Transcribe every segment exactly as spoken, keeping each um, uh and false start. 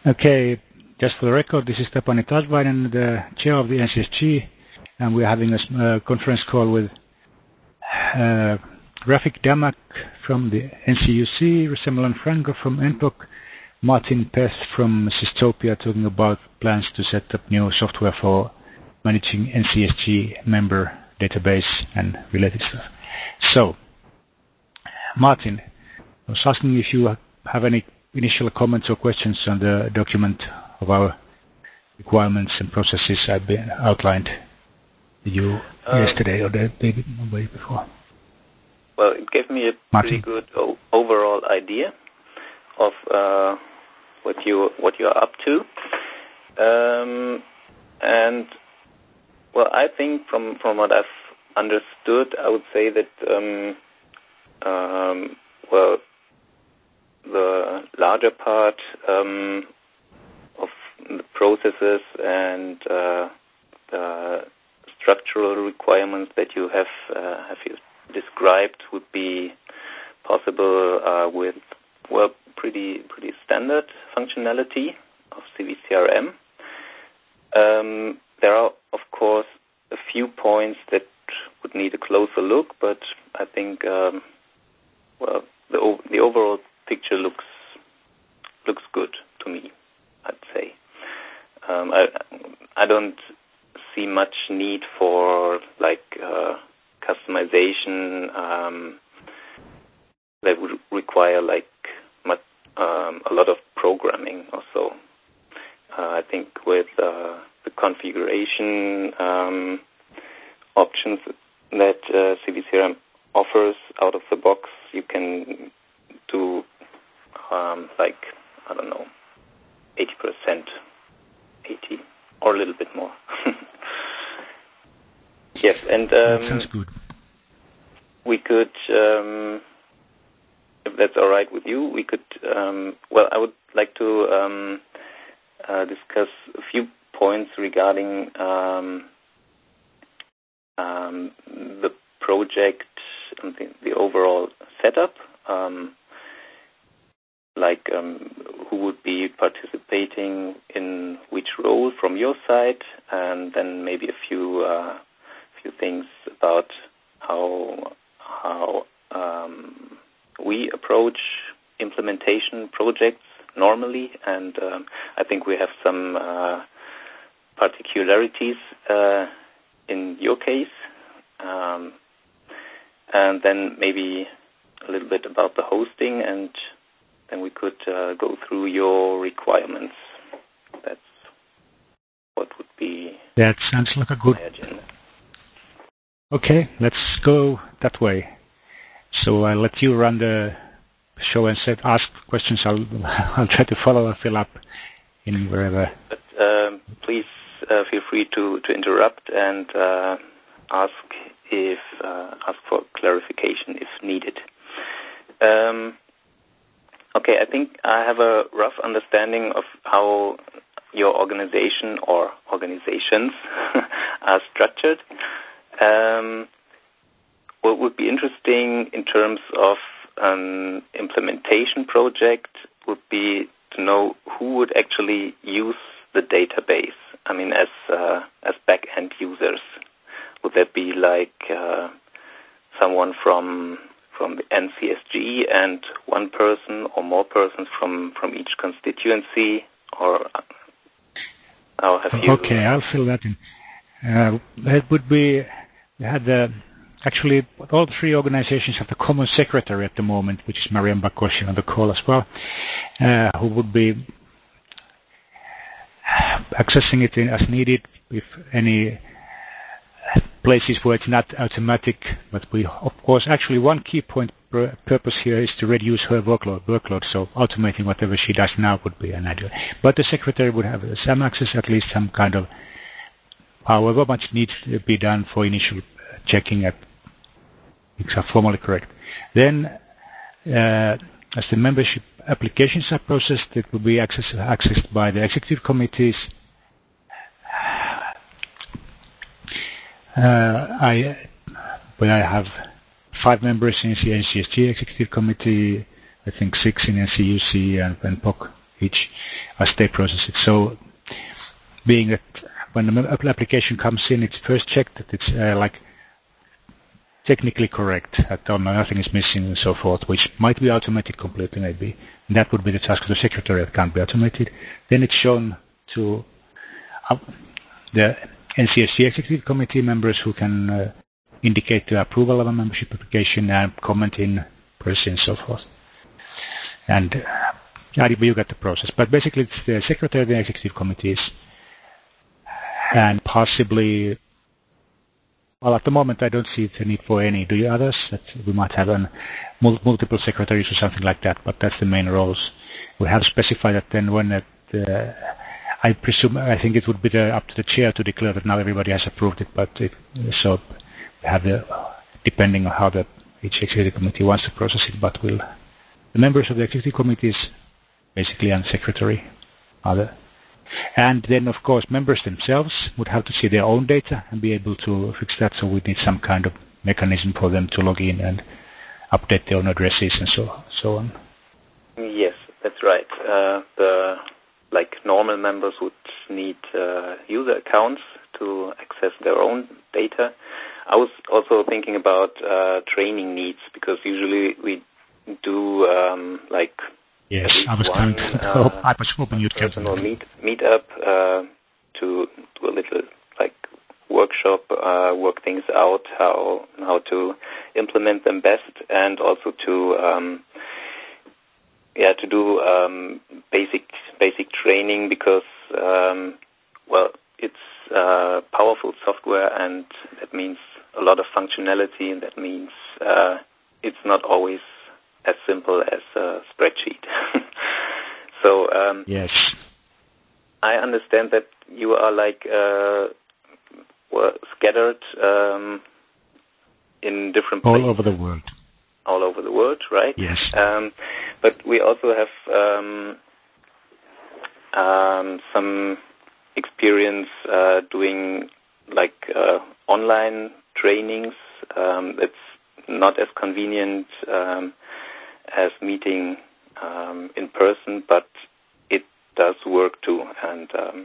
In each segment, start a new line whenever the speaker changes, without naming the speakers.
Okay, just for the record, this is Tapani Tadvainen, the chair of the N C S G, and we're having a uh, conference call with uh, Rafik Damak from the N C U C, Semelan Franco from N P O C, Martin Peth from Systopia, talking about plans to set up new software for managing N C S G member database and related stuff. So, Martin, I was asking if you have any initial comments or questions on the document of our requirements and processes I've been outlined to you um, yesterday or the day before.
Well, it gave me a
Martin.
pretty good o- overall idea of uh, what you what you are up to, um, and well, I think from from what I've understood, I would say that um, um, well, the larger part um, of the processes and uh, the structural requirements that you have uh, have you described would be possible uh, with well pretty pretty standard functionality of C V C R M. Um, there are of course a few points that would need a closer look, but I think um, well the o- the overall picture looks looks good to me, I'd say. Um, I I don't see much need for like uh, customization um, that would require like much, um, a lot of programming or so. Uh, I think with uh, the configuration um, options that uh, C V C R M offers out of the box, you can do um, like, I don't know, eighty percent, eighty or a little bit more. Yes, and um,
that sounds good.
We could, um, if that's all right with you, we could, um, well, I would like to um, uh, discuss a few points regarding um, um, the project and the, the overall setup, um, like um, who would be participating in which role from your side, and then maybe a few uh, few things about how how um, we approach implementation projects normally, and um, I think we have some uh, particularities uh, in your case, um, and then maybe a little bit about the hosting, and then we could uh, go through your requirements. That's what would be.
That sounds like a good.
My agenda.
Okay, let's go that way. So I'll let you run the show and set, ask questions. I'll I'll try to follow and fill up in wherever.
But um, please uh, feel free to, to interrupt and uh, ask if uh, ask for clarification if needed. Um, okay, I think I have a rough understanding of how your organization or organizations are structured. Um, what would be interesting in terms of an implementation project would be to know who would actually use the database. I mean, as uh, as back-end users, would that be like uh, someone from from the N C S G and one person or more persons from, from each constituency, or how have you?
Okay, I'll fill that in. Uh, that would be. We had uh, actually all three organizations have the common secretary at the moment, which is Mariam Bakoshi on the call as well, uh, who would be accessing it in, as needed if any places where it's not automatic. But we, of course, actually one key point pr- purpose here is to reduce her workload. Workload, so automating whatever she does now would be an ideal. But the secretary would have some access, at least some kind of. However much needs to be done for initial checking at it's formally correct. Then, uh, as the membership applications are processed, it will be access, accessed by the executive committees. Uh, I, when I have five members in the N C S G executive committee, I think six in N C U C and, and P O C each. as they process it. So, being that when the application comes in, it's first checked that it's uh, like technically correct, that nothing is missing and so forth, which might be automated completely maybe. And that would be the task of the secretary, that can't be automated. Then it's shown to uh, the N C S C Executive Committee members who can uh, indicate the approval of a membership application and comment in person and so forth. And uh, you get the process. But basically it's the secretary of the executive committees and possibly, well, at the moment I don't see the need for any. Do you others? That we might have an, multiple secretaries or something like that, but that's the main roles. We have specified that then when it, uh, I presume, I think it would be the, up to the chair to declare that now everybody has approved it, but it, so we have the, depending on how the each executive committee wants to process it, but we'll, the members of the executive committees, basically, and secretary are the, and then of course members themselves would have to see their own data and be able to fix that, so we need some kind of mechanism for them to log in and update their own addresses and so, so on.
Yes, that's right. Uh, the like normal members would need uh, user accounts to access their own data. I was also thinking about uh, training needs, because usually we do um, like
yes, I was
one,
kind of,
uh,
I was hoping you'd come
personal meet meet up uh, to do a little like workshop, uh, work things out, how how to implement them best, and also to um, yeah to do um, basic basic training, because um, well it's uh, powerful software, and that means a lot of functionality, and that means uh, it's not always as simple as a spreadsheet. So um,
yes,
I understand that you are like uh, well, scattered um, in different places.
All over the world.
All over the world, right?
Yes.
Um, but we also have um, um, some experience uh, doing like uh, online trainings. Um, it's not as convenient um, as meeting um, in person, but it does work too. And um,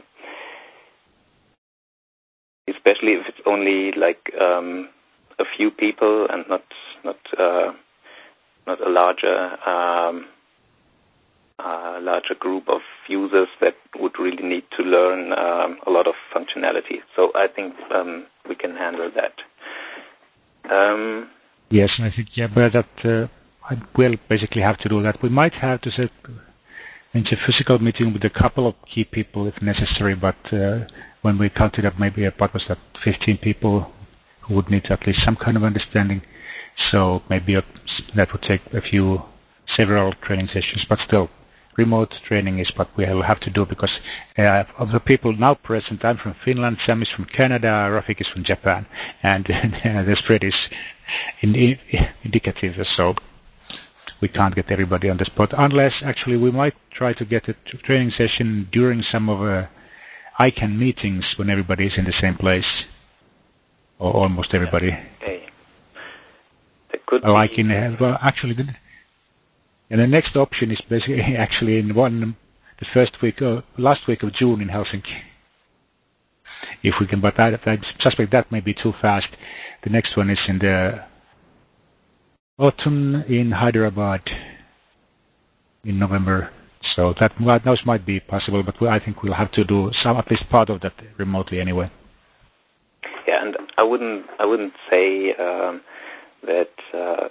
especially if it's only like um, a few people and not not uh, not a larger um, uh, larger group of users that would really need to learn um, a lot of functionality. So I think um, we can handle that. Um,
yes, I think yeah, but that uh, I will basically have to do that. We might have to set into a physical meeting with a couple of key people if necessary, but uh, when we counted up maybe what was that, fifteen people who would need at least some kind of understanding. So maybe a, that would take a few, several training sessions, but still, remote training is what we will have to do, because uh, of the people now present, I'm from Finland, Sam is from Canada, Rafik is from Japan, and uh, the spread is in, in, indicative, so we can't get everybody on the spot, unless actually we might try to get a training session during some of uh, I CANN meetings when everybody is in the same place, or almost everybody.
Okay. That could
oh,
be.
I can, uh, well, actually, the, and the next option is basically actually in one, the first week, uh, last week of June in Helsinki. If we can, but I, I suspect that may be too fast. The next one is in the autumn in Hyderabad in November. So that those might be possible, but I think we'll have to do some, at least part of that remotely anyway.
Yeah, and I wouldn't, I wouldn't say um, that. Uh,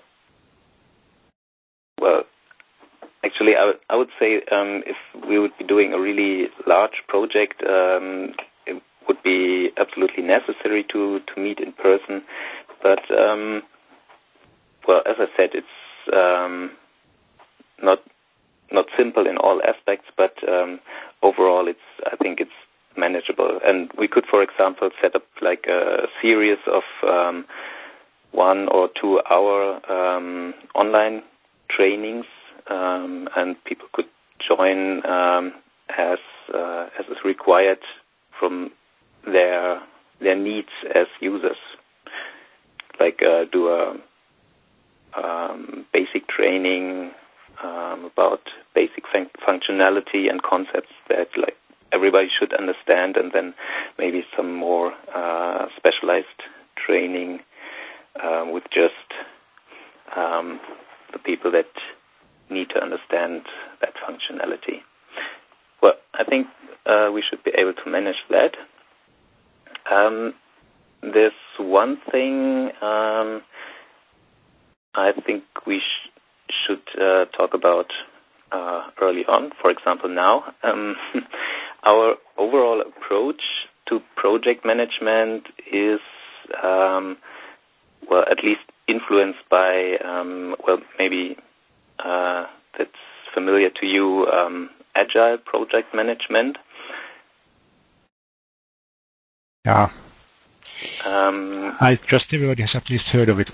well, actually, I, I would say um, if we would be doing a really large project, um, it would be absolutely necessary to, to meet in person. But um, well, as I said, it's um, not. Not simple in all aspects, but um, overall, it's I think it's manageable. And we could, for example, set up like a series of um, one or two hour um, online trainings, um, and people could join um, as uh, as is required from their their needs as users. Like uh, do a um, basic training. um, about basic fun- functionality and concepts that like everybody should understand, and then maybe some more uh, specialized training uh, with just um, the people that need to understand that functionality. Well, I think uh, we should be able to manage that. Um, there's one thing um, I think we sh- should uh, talk about uh, early on, for example now. Um, our overall approach to project management is, um, well, at least influenced by, um, well, maybe uh, that's familiar to you, um, agile project management.
Yeah.
Um,
I trust everybody has at least heard of it.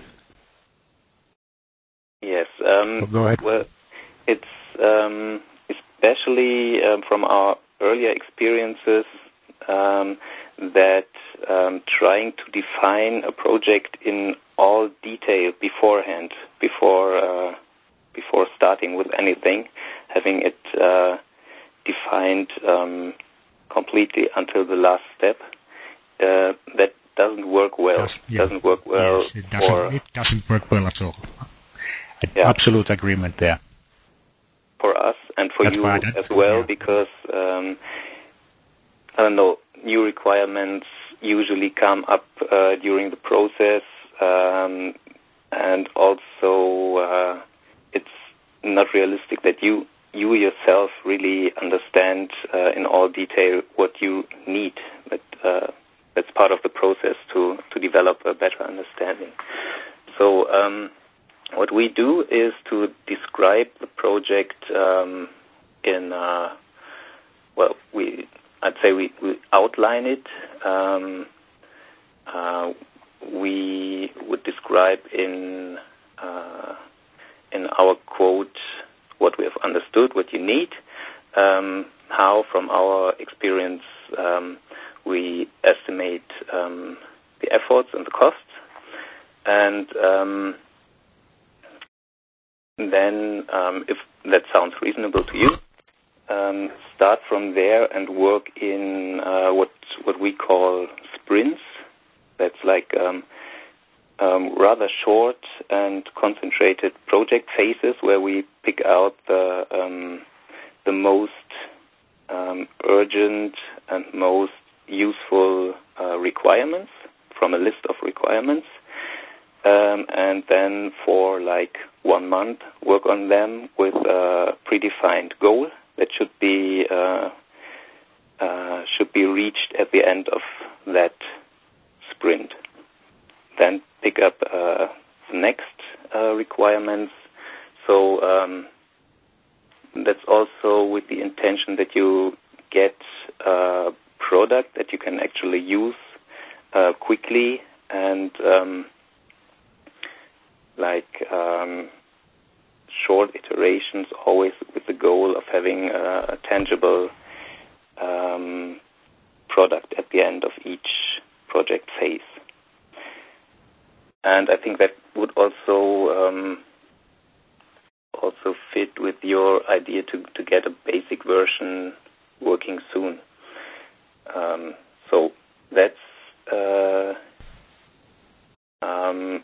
Yes. Um,
so go ahead.
Well, it's um, especially um, from our earlier experiences um, that um, trying to define a project in all detail beforehand, before uh, before starting with anything, having it uh, defined um, completely until the last step, uh, that doesn't work well.
Does, yeah.
Doesn't work well.
Yes, it doesn't,
for,
it doesn't work well at all.
Yeah.
Absolute agreement there.
For us and for
That's
you
fine.
as well,
yeah.
because um, I don't know, new requirements usually come up uh, during the process, um, and also uh, it's not realistic that you you yourself really understand uh, in all detail what you need. But uh, that's part of the process to to develop a better understanding. So. Um, What we do is to describe the project um, in, uh, well, we I'd say we, we outline it. Um, uh, we would describe in uh, in our quote what we have understood, what you need, um, how from our experience um, we estimate um, the efforts and the costs, and um, then, um, if that sounds reasonable to you, um, start from there and work in uh, what what we call sprints. That's like um, um, rather short and concentrated project phases where we pick out the um, the most um, urgent and most useful uh, requirements from a list of requirements. Um, and then for like one month, work on them with a predefined goal that should be uh, uh, should be reached at the end of that sprint. Then pick up uh, the next uh, requirements. So um, that's also with the intention that you get a product that you can actually use uh, quickly and um, like um, short iterations, always with the goal of having a, a tangible um, product at the end of each project phase. And I think that would also um, also fit with your idea to, to get a basic version working soon. Um, so that's uh, um,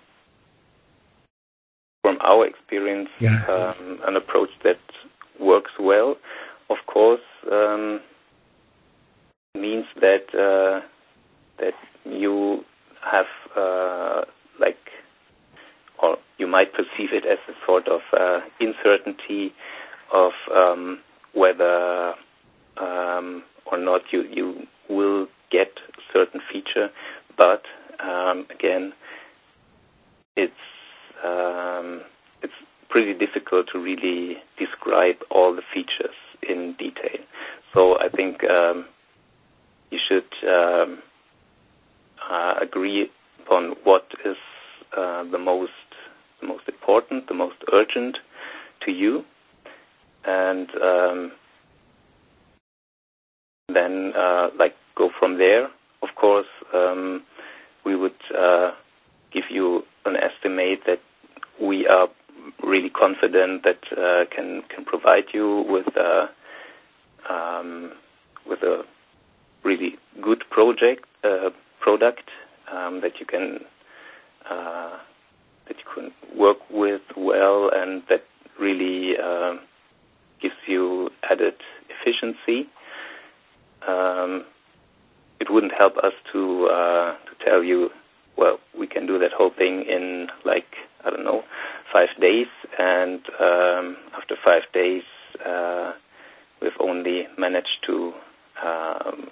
from our experience,
yeah.
um, an approach that works well. Of course, um, means that uh, that you have uh, like, or you might perceive it as a sort of uh, uncertainty of um, whether um, or not you you will get a certain feature. But um, again, it's Um, it's pretty difficult to really describe all the features in detail. So I think um, you should um, uh, agree upon what is uh, the most the most important, the most urgent to you, and um, then uh, like go from there. Of course, um, we would uh, give you an estimate that we are really confident that uh, can can provide you with a, um, with a really good project uh, product um, that you can uh, that you can work with well, and that really uh, gives you added efficiency. Um, it wouldn't help us to uh, to tell you, well, we can do that whole thing in like, I don't know, five days, and um, after five days uh, we've only managed to um,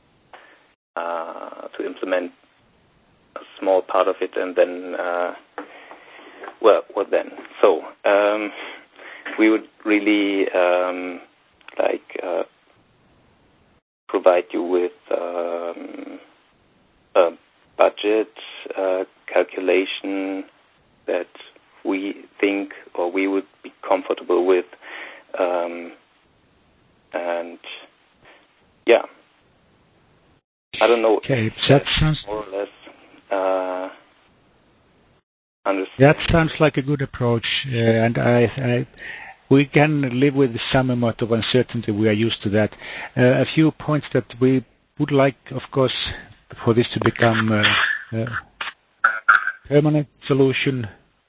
uh, to implement a small part of it, and then uh, well, what then? So um, we would really um, like uh, provide you with um, a budget uh, calculation that we think or we would be comfortable with, um, and yeah, I don't know.
Okay, that sounds
more or less. Uh,
that sounds like a good approach, uh, and I, I, we can live with some amount of uncertainty. We are used to that. Uh, a few points that we would like, of course, for this to become a, a permanent solution,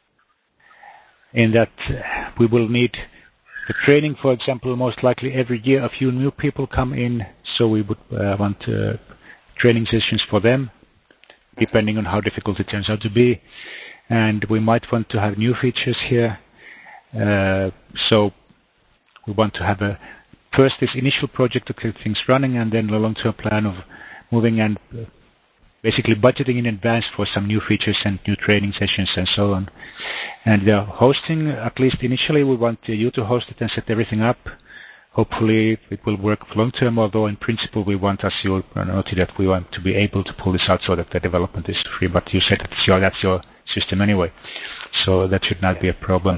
in that we will need the training, for example. Most likely every year a few new people come in, so we would uh, want uh, training sessions for them, depending on how difficult it turns out to be. And we might want to have new features here. Uh, so we want to have a first this initial project to get things running, and then a long-term plan of moving and uh, basically budgeting in advance for some new features and new training sessions and so on. And the hosting, at least initially, we want you to host it and set everything up. Hopefully it will work long-term, although in principle we want, as you noted, that we want to be able to pull this out so that the development is free. But you said that's your, that's your system anyway, so that should not be a problem.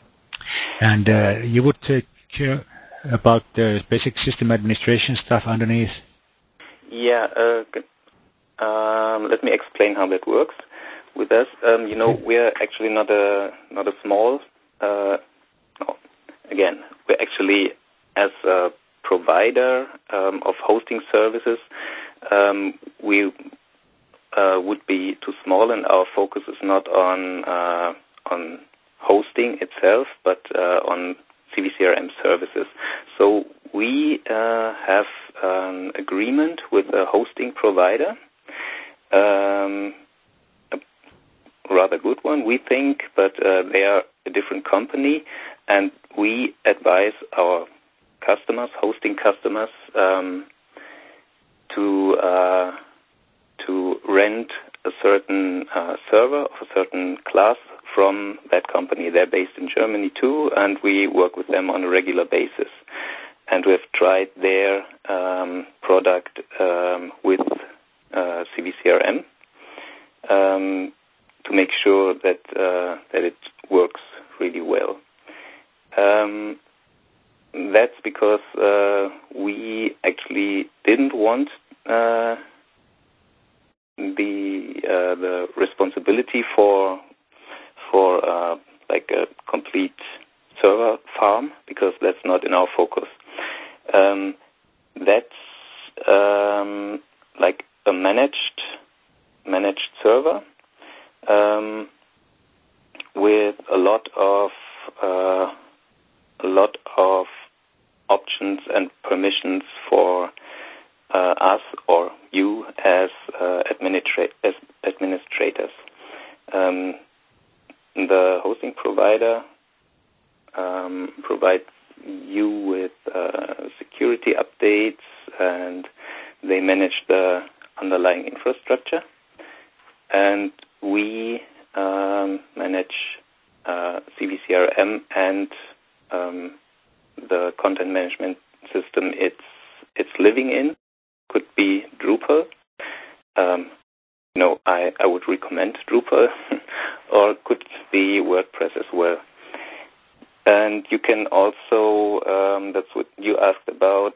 And uh, you would take care about the basic system administration stuff underneath?
Yeah, uh, um, let me explain how that works with us. Um, you know, we're actually not a not a small. Uh, no, again, we're actually, as a provider um, of hosting services, um, we uh, would be too small, and our focus is not on uh, on hosting itself, but uh, on C V C R M services. So we uh, have an agreement with a hosting provider, um, a rather good one, we think, but uh, they are a different company, and we advise our customers, hosting customers, um, to uh, to rent a certain uh, server of a certain class from that company. They're based in Germany too, and we work with them on a regular basis. And we've tried their um, product um, with uh, C V C R M um, to make sure that uh, that it works really well. Um, that's because uh, we actually didn't want uh, the uh, the responsibility for for uh, like a complete server farm, because that's not in our focus. Um, that's um, like a managed managed server um, with a lot of uh, a lot of options and permissions for uh, us or you as uh, administra- as administrators. Um, the hosting provider um, provides you with uh, security updates, and they manage the underlying infrastructure, and we um, manage uh, C V C R M and um, the content management system it's it's living in. Could be Drupal. Um, you know, I, I would recommend Drupal, or could be WordPress as well. And you can also, um, that's what you asked about,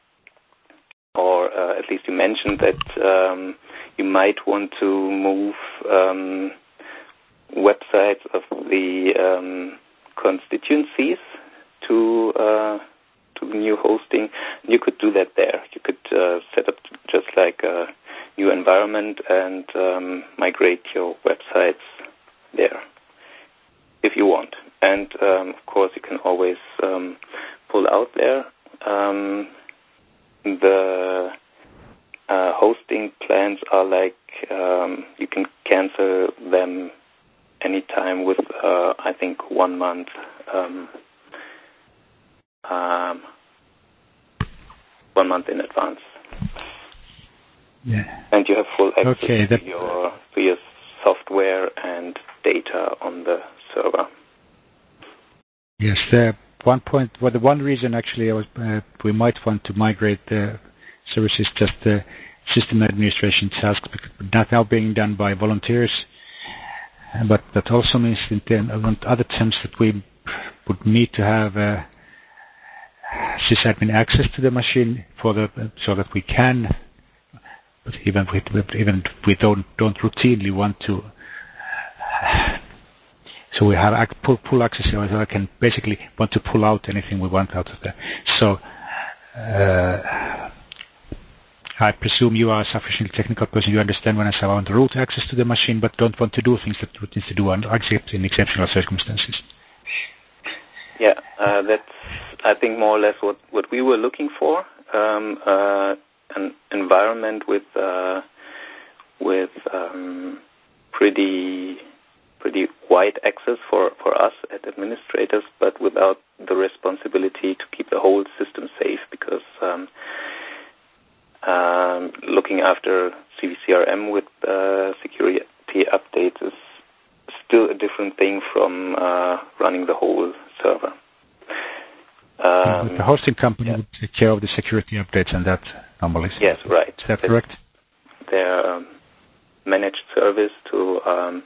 or uh, at least you mentioned that um, you might want to move um, websites of the um, constituencies to uh, to the new hosting. You could do that there. You could uh, set up just like a new environment and um, migrate your websites there if you want. And um, of course, you can always um, pull out there. Um, the uh, hosting plans are like um, you can cancel them anytime with uh, I think one month. Um, um, one month in advance.
Yeah.
And you have full access
okay,
to your to your software and data on the server.
Yes. Uh, one point. Well, the one reason actually I was, uh, we might want to migrate the services just the system administration tasks, not now being done by volunteers. But that also means in the other terms that we would need to have uh, sysadmin access to the machine for the so that we can, but even if we, even if we don't don't routinely want to, so we have full, full access. So I can basically want to pull out anything we want out of there. So uh, I presume you are a sufficiently technical person. You understand when I say I want root access to the machine, but don't want to do things that root needs to do except in exceptional circumstances.
Yeah, uh, that's I think more or less what, what we were looking for. Um, uh, an environment with uh, with um, pretty pretty wide access for, for us as administrators, but without the responsibility to keep the whole system safe, because um, um, looking after C V C R M with uh, security updates is still a different thing from uh, running the whole server. Um,
the hosting company
yeah.
would take care of the security updates and that normally.
Yes, right.
Is that correct?
Their um, managed service to um,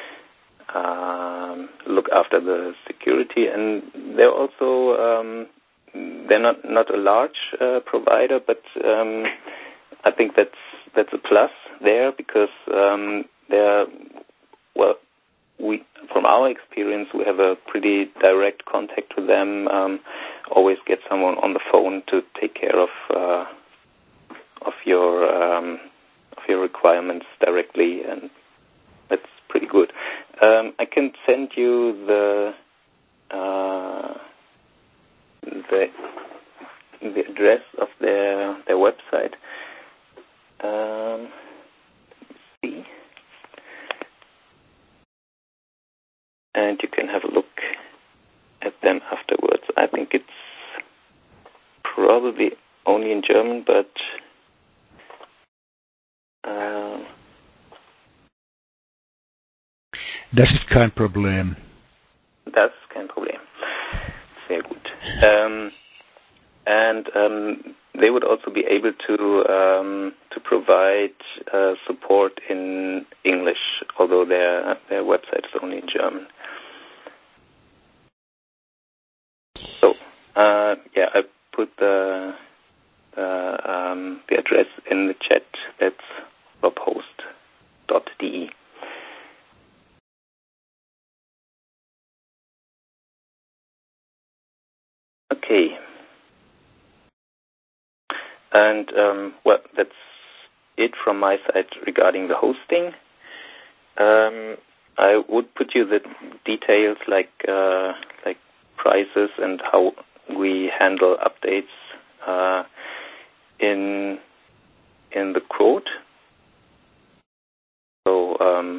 um, look after the security, and they're also um, they're not not a large uh, provider, but um, I think that's that's a plus there, because um, they're well. We, from our experience, we have a pretty direct contact with them. Um, always get someone on the phone to take care of uh, of your um, of your requirements directly, and that's pretty good. Um, I can send you the uh, the the address of their their website. Um, let's see. And you can have a look at them afterwards. I think it's probably only in German, but uh,
das ist kein Problem.
Das ist kein Problem. Sehr gut. Um, and um, they would also be able to um, to provide uh, support in English, although their their website is only in German. So, uh, yeah, I put the the, um, the address in the chat. That's robhost dot d e. Okay. And, um, well, that's it from my side regarding the hosting. Um, I would put you the details like uh, like prices and how we handle updates uh, in in the quote. So um,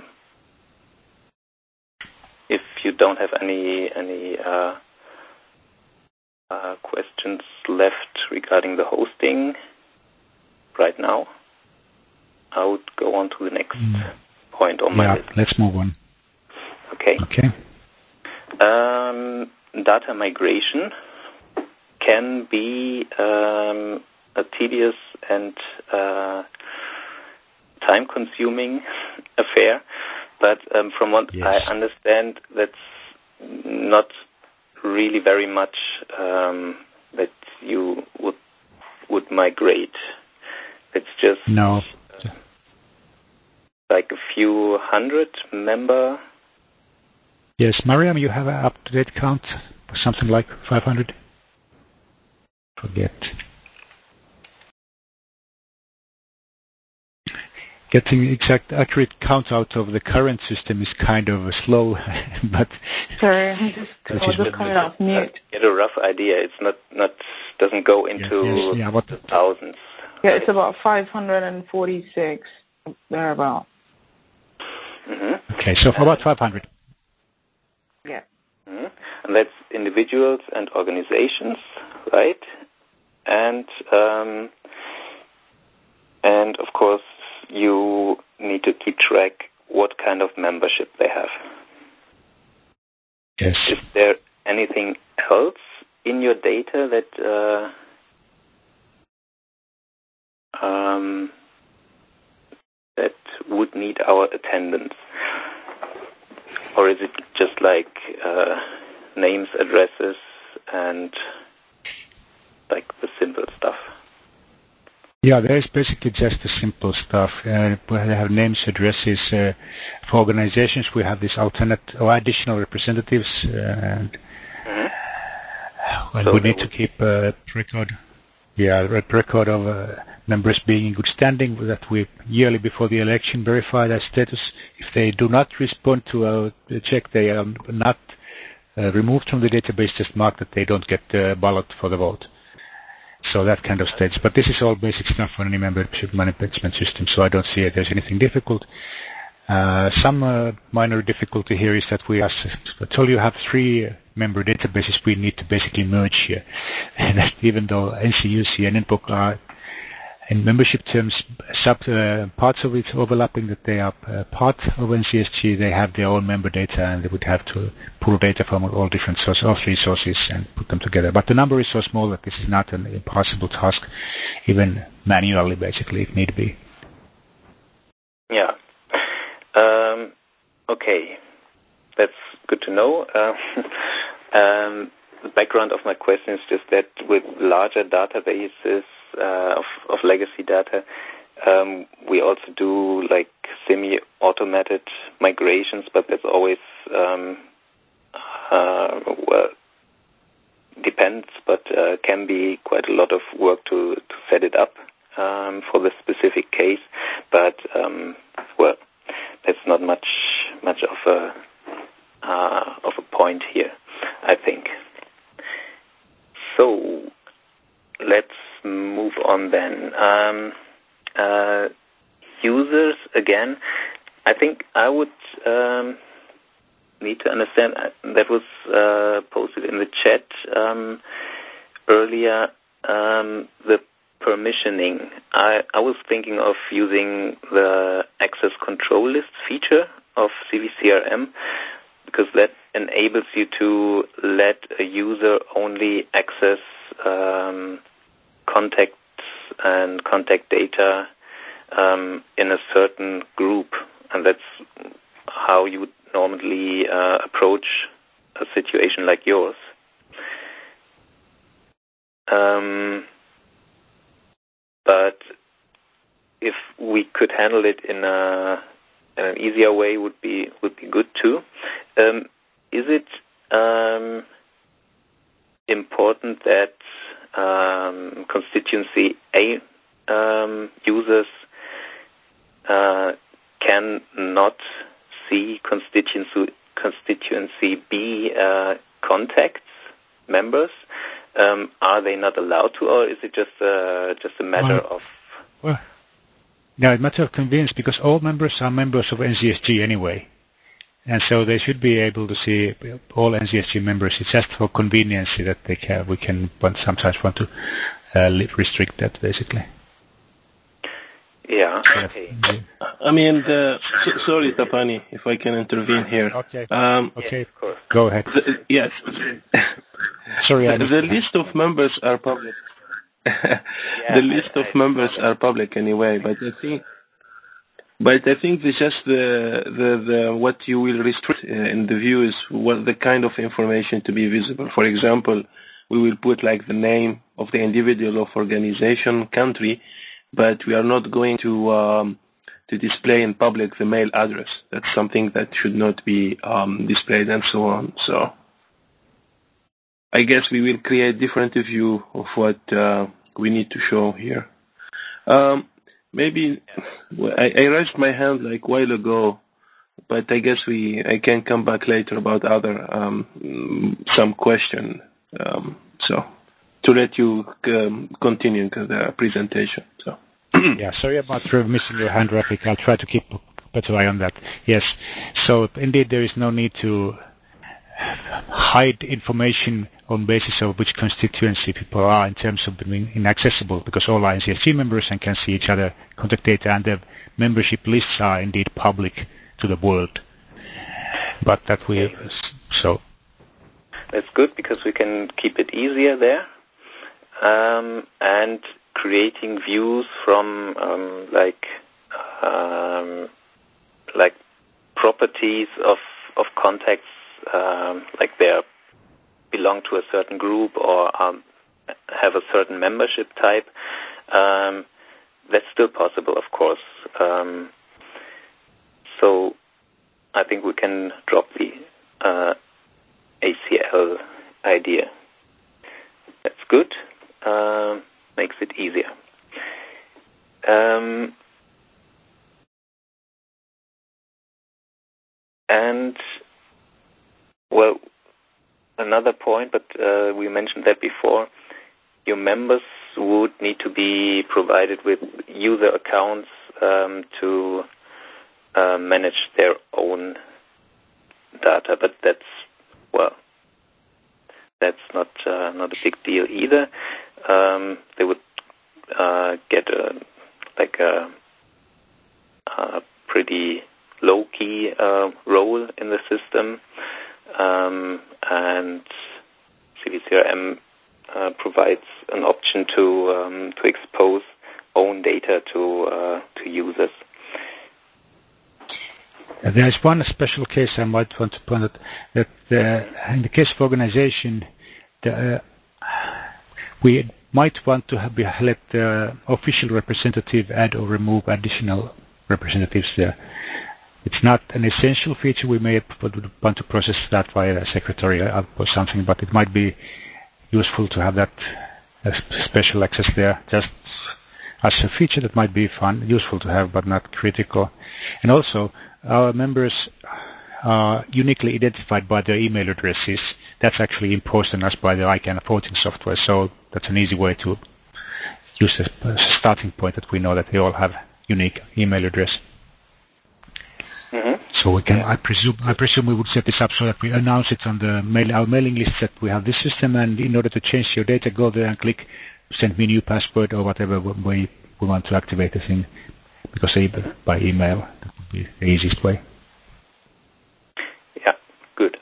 if you don't have any any uh, uh, questions left regarding the hosting right now, I would go on to the next mm. point on
yeah,
my list.
Let's move on.
Okay.
Okay.
Um, data migration can be um, a tedious and uh, time-consuming affair, but um, from what yes. I understand, that's not really very much um, that you would would migrate. It's just
no.
uh, like a few hundred member
Yes, Mariam, you have an up-to-date count, something like five hundred? Forget. Getting exact, accurate count out of the current system is kind of slow, but...
Sorry, I'm just, I was just coming off mute.
Get a rough idea. It's not, not doesn't go into
yes, yes, yeah, what
thousands.
Yeah, it's about five hundred forty-six, thereabout.
Mm-hmm.
Okay, so for about five hundred.
Yeah.
Mm-hmm. And that's individuals and organizations, right? And um, and of course, you need to keep track what kind of membership they have.
Yes.
Is there anything else in your data that uh, um, that would need our attendance? Or is it just like uh, names, addresses, and like the simple stuff?
Yeah, there is basically just the simple stuff. Uh, we have names, addresses. Uh, for organizations, we have these alternate or additional representatives. Uh, and
mm-hmm.
well,
so
we need to keep a record. Yeah, a record of uh, members being in good standing. That we yearly before the election verify their status. If they do not respond to our check, they are not uh, removed from the database. Just mark that they don't get the ballot for the vote. So that kind of stage. But this is all basic stuff for any membership management system, so I don't see it there's anything difficult. Uh, some uh, minor difficulty here is that we, as I told you, have three member databases we need to basically merge here. And even though N C U C and N P O C are, in membership terms, sub uh, parts of it overlapping, that they are uh, part of N C S G, they have their own member data, and they would have to pull data from all different sources, all three sources, and put them together. But the number is so small that this is not an impossible task, even manually, basically, if need be.
Yeah. Um, okay. That's good to know. Uh, um, the background of my question is just that with larger databases uh, of, of legacy data, um, we also do like semi-automated migrations, but that's always um, uh, well, depends, but uh, can be quite a lot of work to, to set it up um, for the specific case. But um, well, that's not much much of a uh, of a point here, I think. So let's move on then. Um, uh, users, again, I think I would um, need to understand, that was uh, posted in the chat um, earlier, um, the permissioning. I, I was thinking of using the access control list feature of C V C R M, because that enables you to let a user only access um, contacts and contact data um, in a certain group, and that's how you would normally uh, approach a situation like yours. Um, but if we could handle it in a in an easier way, would be would be good too. Um, is it um, important that um, constituency A um, users uh, can not see constituency constituency B uh, contacts members? Um, are they not allowed to, or is it just uh, just a matter
well,
of?
Well, no, it's a matter of convenience, because all members are members of N C S G anyway, and so they should be able to see all N C S G members. It's just for convenience that they can. We can sometimes want to uh, restrict that, basically.
Yeah. Okay.
I mean, the, so, sorry, Tapani, if I can intervene here.
Okay.
Um,
okay.
Yes, of course.
Go ahead.
The, yes.
Sorry, I
the, the list of members are public.
yeah,
the list
I,
of
I
members are public anyway, but I think, but I think it's just the the the what you will restrict uh, in the view is what the kind of information to be visible. For example, we will put like the name of the individual of organization, country, but we are not going to um, to display in public the mail address. That's something that should not be um, displayed and so on. So I guess we will create different view of what uh, we need to show here. Um, maybe I, I raised my hand like a while ago, but I guess we I can come back later about other um, some question. Um, so to let you um, continue the presentation. So
yeah, sorry about missing your hand, Rafik. I'll try to keep a better eye on that. Yes, so indeed there is no need to hide information on basis of which constituency people are in terms of being inaccessible, because all are N C S G members and can see each other contact data, and the membership lists are indeed public to the world. But that we so
that's good because we can keep it easier there, um, and creating views from um, like um, like properties of of contacts. Um, like they belong to a certain group or um, have a certain membership type, um, that's still possible, of course. Um, so I think we can drop the uh, A C L idea. That's good. Uh, makes it easier. Um, and Well, another point, but uh, we mentioned that before, your members would need to be provided with user accounts um, to uh, manage their own data, but that's, well, that's not uh, not a big deal either. Um, they would uh, get a, like a, a pretty low-key uh, role in the system. Um, and C V C R M uh, provides an option to um, to expose own data to uh, to users.
There is one special case I might want to point out, that uh, in the case of organization, the, uh, we might want to have, be, let the official representative add or remove additional representatives there. It's not an essential feature. We may want to process that via a secretary or something, but it might be useful to have that uh, special access there, just as a feature that might be fun, useful to have, but not critical. And also, our members are uniquely identified by their email addresses. That's actually imposed on us by the I CANN voting software, so that's an easy way to use as a starting point, that we know that they all have unique email address.
Mm-hmm.
So we can, I presume, I presume we would set this up so that we announce it on the mail, our mailing list that we have this system, and in order to change your data, go there and click send me a new password or whatever way we want to activate the thing, because by email that would be the easiest way.
Yeah, good.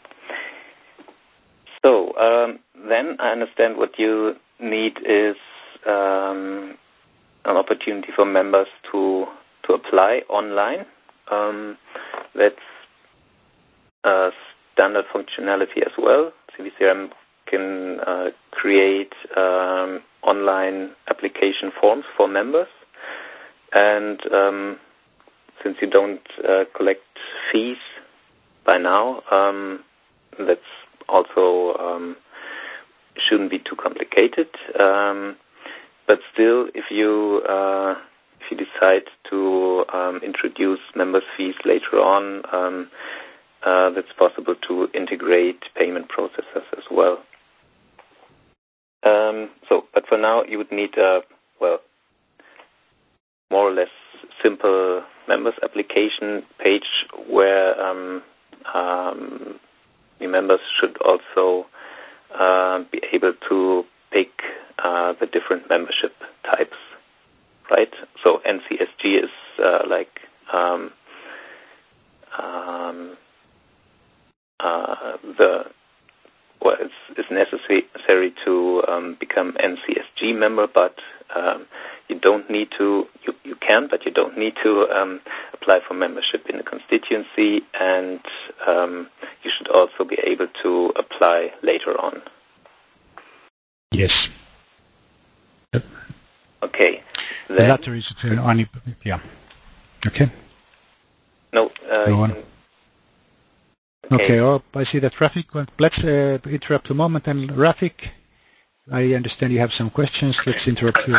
So um, then I understand what you need is um, an opportunity for members to to apply online. Um, that's uh, standard functionality as well. C V C R M can uh, create um, online application forms for members, and um, since you don't uh, collect fees by now, um, that's also um, shouldn't be too complicated. Um, but still, if you uh, if you decide to um, introduce members' fees later on, um, uh, that's possible to integrate payment processors as well. Um, so, but for now, you would need a, well, more or less simple members application page where um, um, the members should also uh, be able to pick uh, the different membership types, right? So N C S G is uh, like um, um, uh, the well, it's, it's necessary to um, become N C S G member, but um, you don't need to. You, you can, but you don't need to um, apply for membership in the constituency, and um, you should also be able to apply later on.
Yes.
Okay.
The latter is uh, only, yeah. Okay.
No. Uh,
Go on.
Okay.
Okay. Oh, I see that Rafik went. Let's uh, interrupt a moment. And Rafik, I understand you have some questions. Let's interrupt you.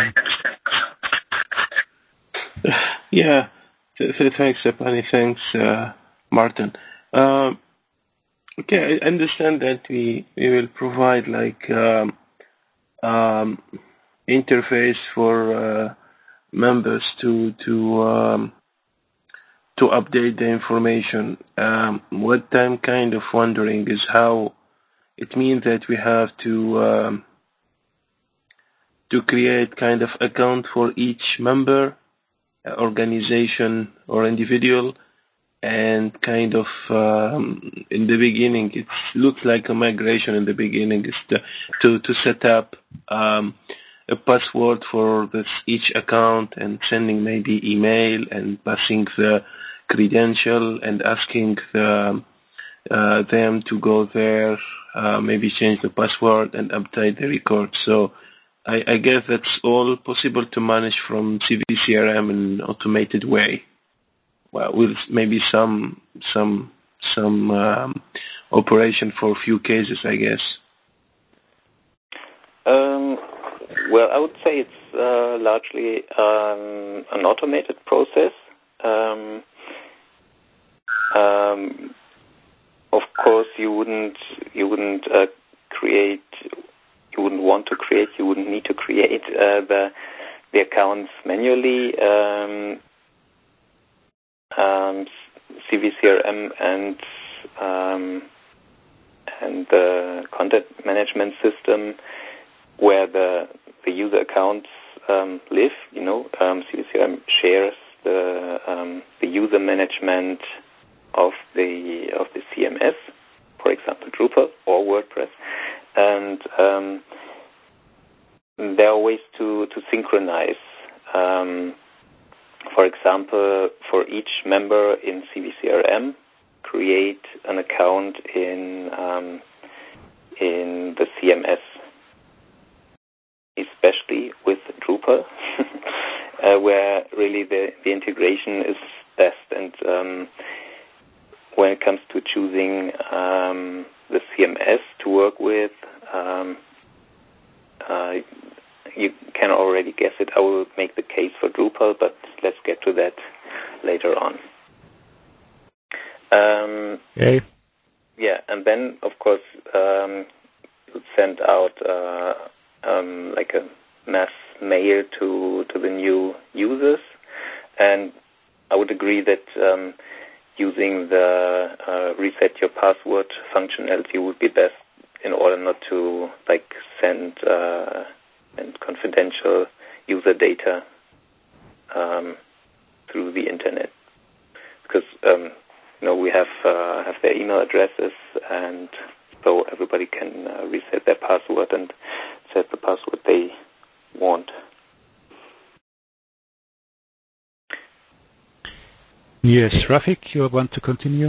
Yeah. So, so thanks, Stepani. Thanks, uh, Martin. Um, okay, I understand that we, we will provide like um, um, interface for uh, members to to um, to update the information. Um, what I'm kind of wondering is how it means that we have to um, to create kind of account for each member, organization or individual, and kind of um, in the beginning it looks like a migration in the beginning is to to, to set up um, a password for this each account and sending maybe email and passing the credential and asking the, uh, them to go there, uh, maybe change the password and update the record. So I, I guess that's all possible to manage from C V C R M in an automated way. Well, with maybe some some some um, operation for a few cases, I guess.
Um, well, I would say it's uh, largely um, an automated process. Um, um, of course, you wouldn't you wouldn't uh, create you wouldn't want to create you wouldn't need to create uh, the the accounts manually. Um, um, C V C R M and um, and the content management system where the the user accounts um, live. You know, um, C V C R M shares the um, the user management of the of the C M S, for example, Drupal or WordPress, and um, there are ways to to synchronize. Um, for example, for each member in C V C R M, create an account in um, in the C M S, especially with Drupal, uh, where really the, the integration is best. And um, when it comes to choosing um, the C M S to work with, um, uh, you can already guess it. I will make the case for Drupal, but let's get to that later on. Um,
okay.
Yeah, and then, of course, um, you send out uh, um, like a mass mail to, to the new users. And I would agree that um, using the uh, reset your password functionality would be best in order not to like send uh, and confidential user data um, through the internet, because um, you know we have uh, have their email addresses, and so everybody can uh, reset their password and set the password they want.
Yes, Rafik, you want to continue?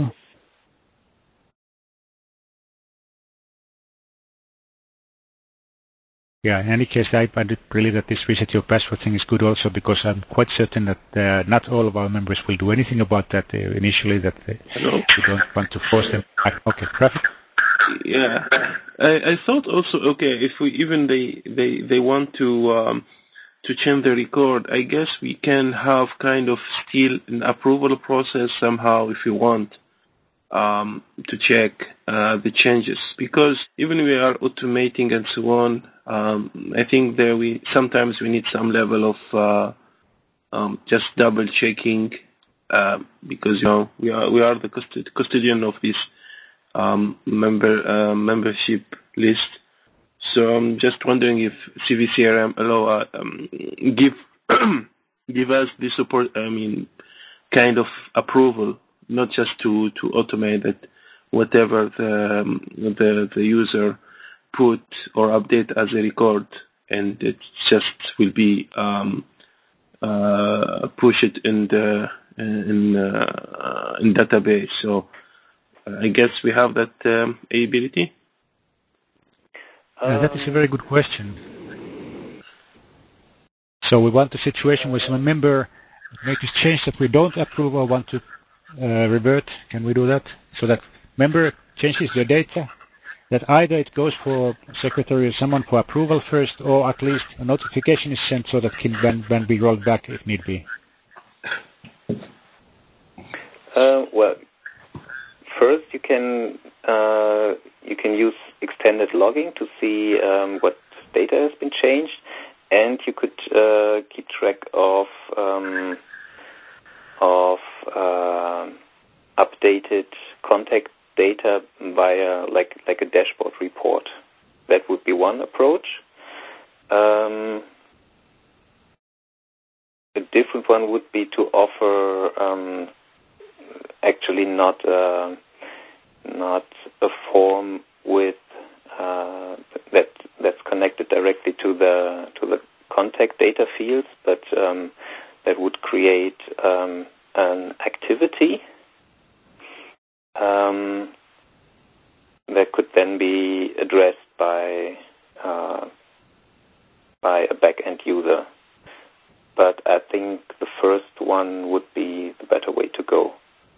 Yeah, in any case, I believe that this reset your password thing is good also, because I'm quite certain that uh, not all of our members will do anything about that uh, initially, that they, we don't want to force them. Okay, Rafik?
Yeah, I, I thought also, okay, if we even they, they, they want to um, to change the record, I guess we can have kind of still an approval process somehow if you want. Um, to check uh, the changes, because even we are automating and so on, um, I think there we sometimes we need some level of uh, um, just double checking, uh, because you know we are we are the custod- custodian of this um, member uh, membership list. So I'm just wondering if C V C R M allow uh, um, give give us this support. I mean, kind of approval. Not just to, to automate that whatever the, um, the the user put or update as a record, and it just will be um, uh, push it in the in uh, in database. So uh, I guess we have that um, ability.
Uh, that is a very good question. So we want a situation where some member make this change that we don't approve or want to uh, revert? Can we do that? So that member changes the data, that either it goes for secretary or someone for approval first, or at least a notification is sent so that can then, then be rolled back if need be.
Uh, well, first you can uh, you can use extended logging to see um, what data has been changed, and you could uh, keep track of um, of uh, updated contact data via like like a dashboard report. That would be one approach. Um, a different one would be to offer um, actually not uh, not a form with uh, that that's connected directly to the to the contact data fields, but um, that would create um, an activity um, that could then be addressed by uh, by a back-end user. But I think the first one would be the better way to go.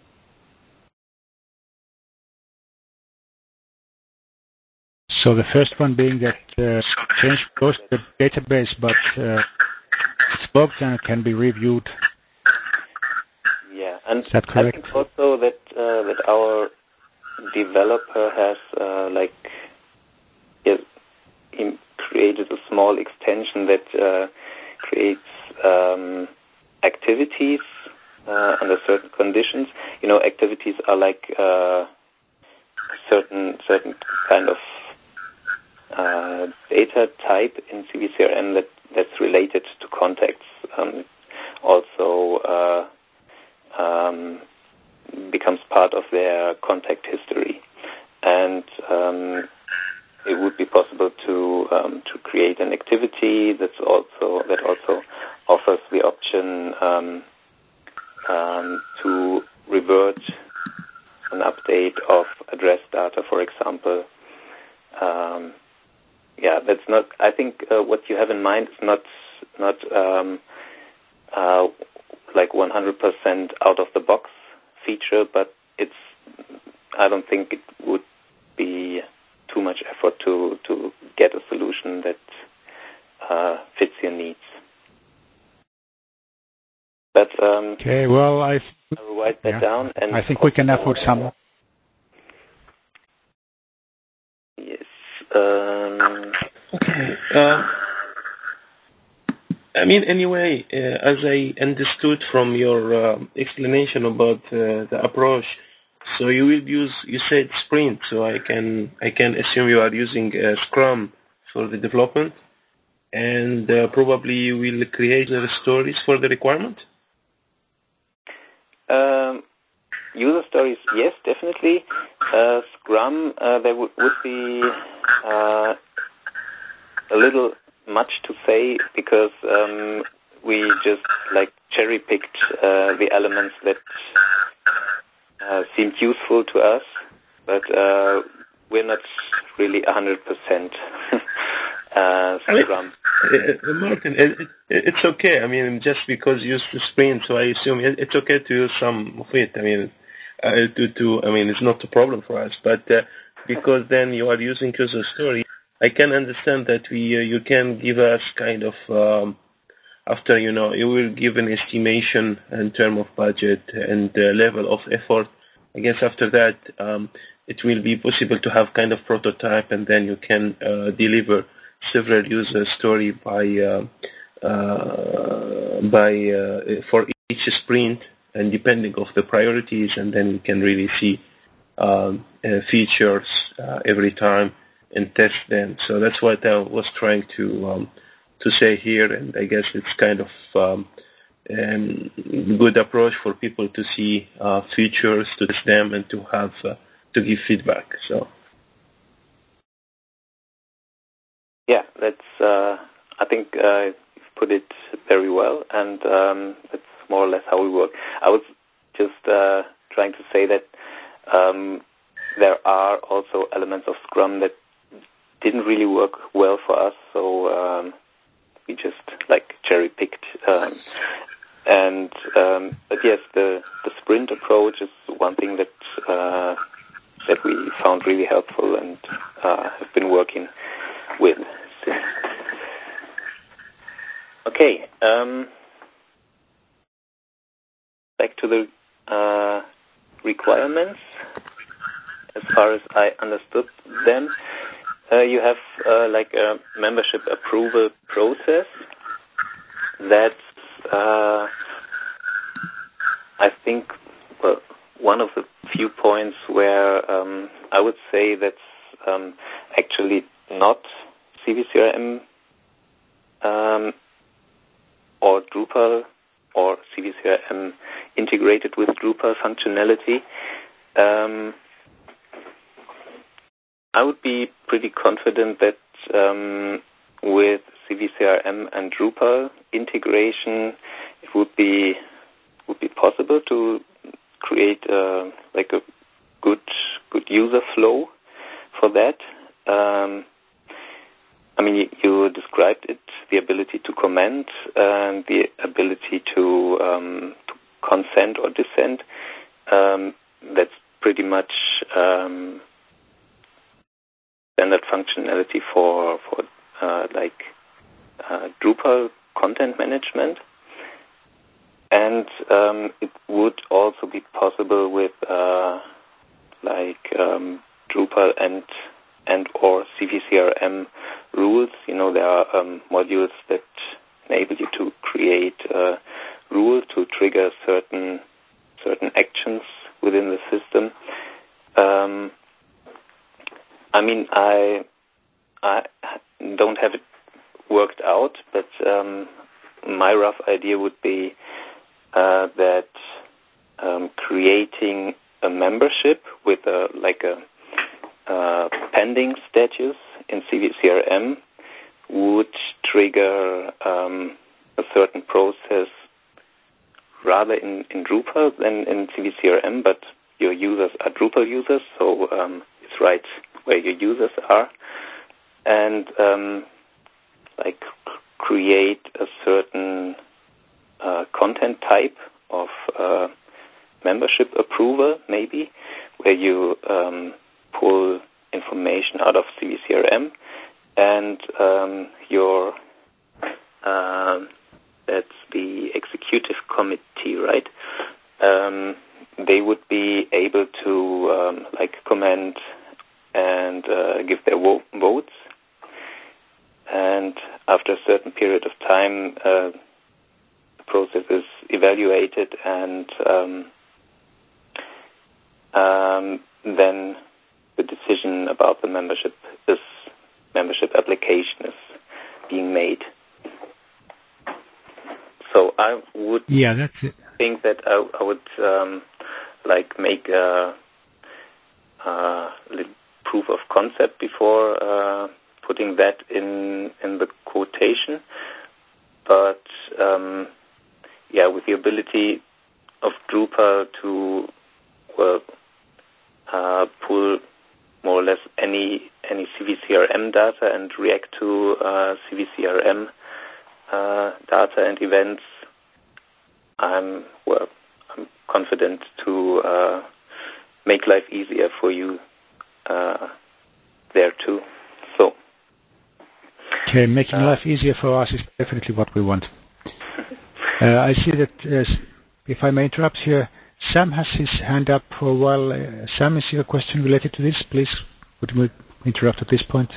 So the first one being that uh, change goes to the database, but uh, it's logged and it can be reviewed.
Yeah, and
is that correct?
I think also that uh, that our developer has uh, like yeah, he created a small extension that uh, creates um, activities uh, under certain conditions. You know, activities are like uh, certain certain kind of uh, data type in C V C R M that, that's related to contacts. Um, also uh, um, becomes part of their contact history, and um, it would be possible to um, to create an activity that's also that also offers the option um, um, to revert an update of address data, for example. Um, yeah, that's not. I think uh, what you have in mind is not not um, uh, like one hundred percent out of the box feature, but it's. I don't think it would be too much effort to to get a solution that uh, fits your needs. But um,
okay, well, I,
I will write that
yeah,
down, and
I think we can afford some.
Yes. Um,
okay. Uh, I mean, anyway, uh, as I understood from your uh, explanation about uh, the approach, so you will use, you said Sprint, so I can I can assume you are using uh, Scrum for the development, and uh, probably you will create the stories for the requirement?
um, user stories, yes, definitely. Uh, Scrum, uh, there would, would be uh, a little much to say because um, we just like cherry picked uh, the elements that uh, seemed useful to us, but uh, we're not really one hundred percent uh, Scrum.
Uh, Martin, it, it, it's okay. I mean, just because you use the Sprint, so I assume it, it's okay to use some of it. I mean, uh, to, to, I mean, it's not a problem for us. But uh, because then you are using user story, I can understand that we uh, you can give us kind of um, after you know you will give an estimation in terms of budget and uh, level of effort. I guess after that um, it will be possible to have kind of prototype, and then you can uh, deliver several user story by uh, uh, by uh, for each sprint, and depending of the priorities, and then we can really see um, uh, features uh, every time and test them. So that's what I was trying to um, to say here, and I guess it's kind of um, um, good approach for people to see uh, features, to test them, and to have uh, to give feedback. So.
Yeah, that's. Uh, I think uh, you've put it very well, and um, that's more or less how we work. I was just uh, trying to say that um, there are also elements of Scrum that didn't really work well for us, so um, we just like cherry picked. Um, and um, but yes, the the sprint approach is one thing that uh, that we found really helpful and uh, have been working with since. Okay, um, back to the uh, requirements. As far as I understood them, uh, you have uh, like a membership approval process. That's, uh, I think, well, one of the few points where um, I would say that's um, actually not C V C R M um, or Drupal or C V C R M integrated with Drupal functionality. Um, I would be pretty confident that um, with C V C R M and Drupal integration, it would be would be possible to create uh, like a good good user flow for that. Um, I mean, you, you described it, the ability to comment and the ability to, um, to consent or dissent. Um, that's pretty much um, standard functionality for for uh, like uh, Drupal content management, and um, it would also be possible with uh, like um, Drupal and and or C V C R M rules. You know, there are um, modules that enable you to create a rule to trigger certain certain actions within the system. Um, I mean, I I don't have it worked out, but um, my rough idea would be uh, that um, creating a membership with a like a uh, pending status in C V C R M would trigger um, a certain process rather in, in Drupal than in C V C R M, but your users are Drupal users, so um, it's right where your users are, and um, like create a certain uh, content type of uh, membership approval, maybe, where you um, pull information out of C V C R M, and um, your uh, that's the executive committee, right? Um, they would be able to um, like comment and uh, give their wo- votes, and after a certain period of time, uh, the process is evaluated, and um, um, then the decision about the membership is membership application is being made. So I would
yeah, that's it.
think that I, I would um, like make a, a little proof of concept before uh, putting that in in the quotation. But um, yeah, with the ability of Drupal to well, uh, pull more or less any any C V C R M data and react to uh, C V C R M uh, data and events, I'm well, I'm confident to uh, make life easier for you uh, there too. So,
okay, making
uh,
life easier for us is definitely what we want. uh, I see that, uh, if I may interrupt here, Sam has his hand up for a while. Uh, Sam, is your question related to this? Please, would we interrupt at this point?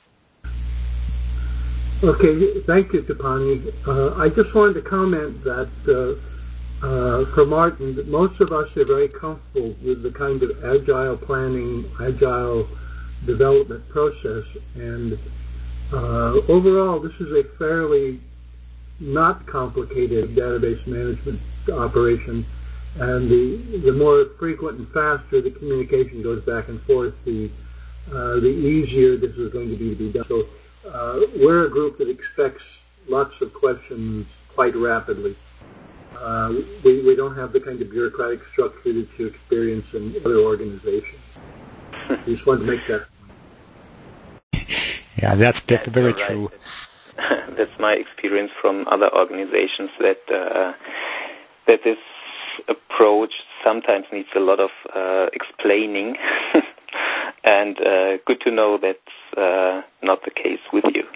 Okay, thank you, Tapani. Uh, I just wanted to comment that uh, uh, for Martin, that most of us are very comfortable with the kind of agile planning, agile development process, and uh, overall, this is a fairly not complicated database management operation. And the the more frequent and faster the communication goes back and forth, the uh, the easier this is going to be to be done. So uh, we're a group that expects lots of questions quite rapidly. Uh, we we don't have the kind of bureaucratic structure that you experience in other organizations. I just wanted to make that point.
Yeah, that's, that's very
right.
true.
That's, that's my experience from other organizations, that uh, that this approach sometimes needs a lot of uh, explaining, and uh, good to know that's uh, not the case with you.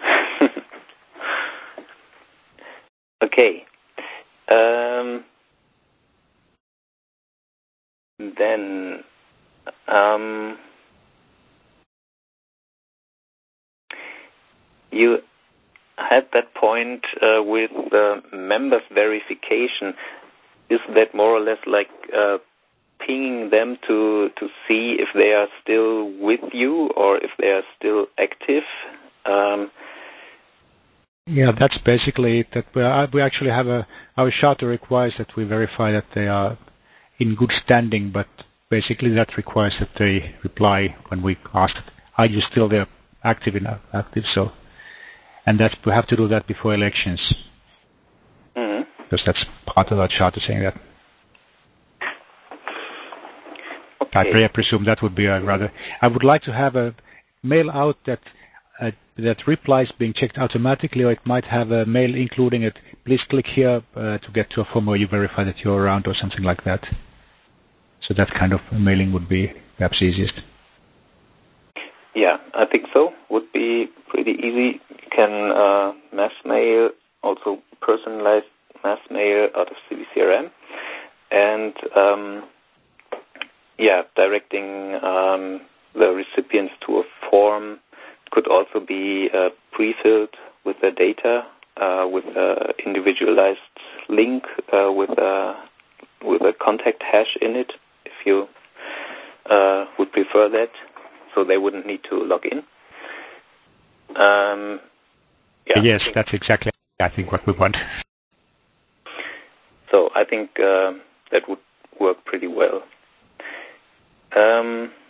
Okay. Um, then, um, you had that point uh, with the members verification. Is that more or less like uh, pinging them to to see if they are still with you or if they are still active? Um,
yeah, that's basically it. That we, are, we actually have a our charter requires that we verify that they are in good standing, but basically that requires that they reply when we ask, "Are you still there, active enough, active?" So, and that we have to do that before elections.
Mm-hmm.
Because that's part of our charter saying that.
Okay.
I presume that would be a rather... I would like to have a mail out that uh, that replies being checked automatically, or it might have a mail including it. Please click here uh, to get to a form where you verify that you're around or something like that. So that kind of mailing would be perhaps easiest.
Yeah, I think so. Would be pretty easy. You can uh, mass mail, also personalized mass mail out of C V C R M, and um, yeah, directing um, the recipients to a form. Could also be uh, pre-filled with the data, uh, with an individualized link uh, with a with a contact hash in it, if you uh, would prefer that, so they wouldn't need to log in. Um, yeah,
yes, that's exactly, I think, what we want.
So I think uh, that would work pretty well. Um,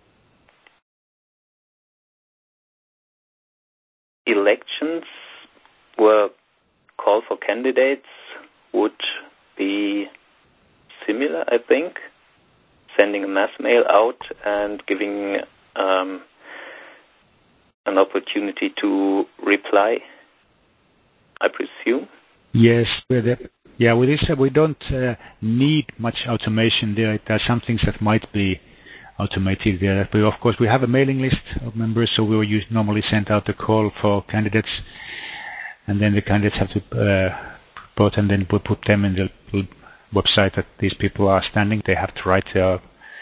elections where call for candidates would be similar, I think. Sending a mass mail out and giving um, an opportunity to reply, I presume.
Yes, with it. Yeah, with this, uh, we don't uh, need much automation there. There are some things that might be automated there. But of course, we have a mailing list of members, so we will use, normally send out a call for candidates, and then the candidates have to uh, vote, and then we put them in the website that these people are standing. They have to write a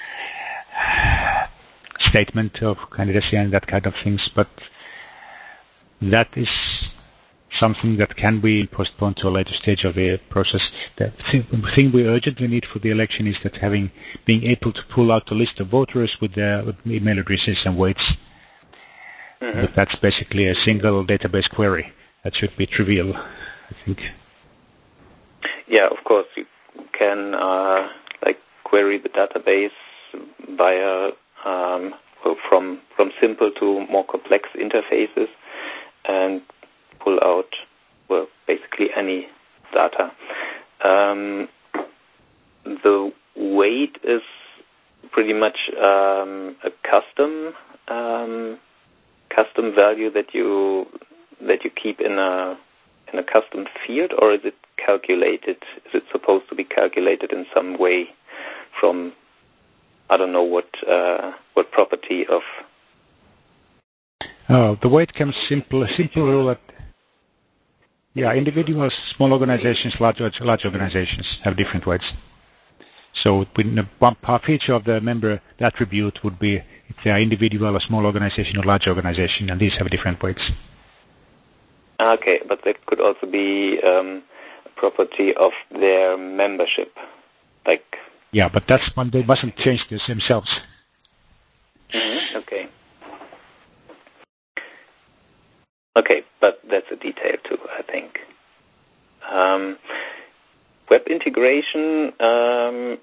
statement of candidacy and that kind of things, but that is something that can be postponed to a later stage of the process. The thing we urgently need for the election is that having being able to pull out a list of voters with their with email addresses and weights. Mm-hmm. But that's basically a single database query. That should be trivial, I think.
Yeah, of course you can uh, like query the database via um, from from simple to more complex interfaces and pull out, well, basically any data. Um, the weight is pretty much um, a custom um, custom value that you that you keep in a in a custom field, or is it calculated? Is it supposed to be calculated in some way from I don't know what uh, what property of?
Oh, the weight comes simple simple rule that. Yeah, individuals, small organizations, large large organizations have different weights. So one feature of the member attribute would be if they are individual, a small organization, or large organization, and these have different weights.
Okay, but that could also be um, a property of their membership, like.
Yeah, but that's one they mustn't change this themselves.
Mm-hmm. Okay. Okay, but that's a detail too, I think. Um, web integration, um,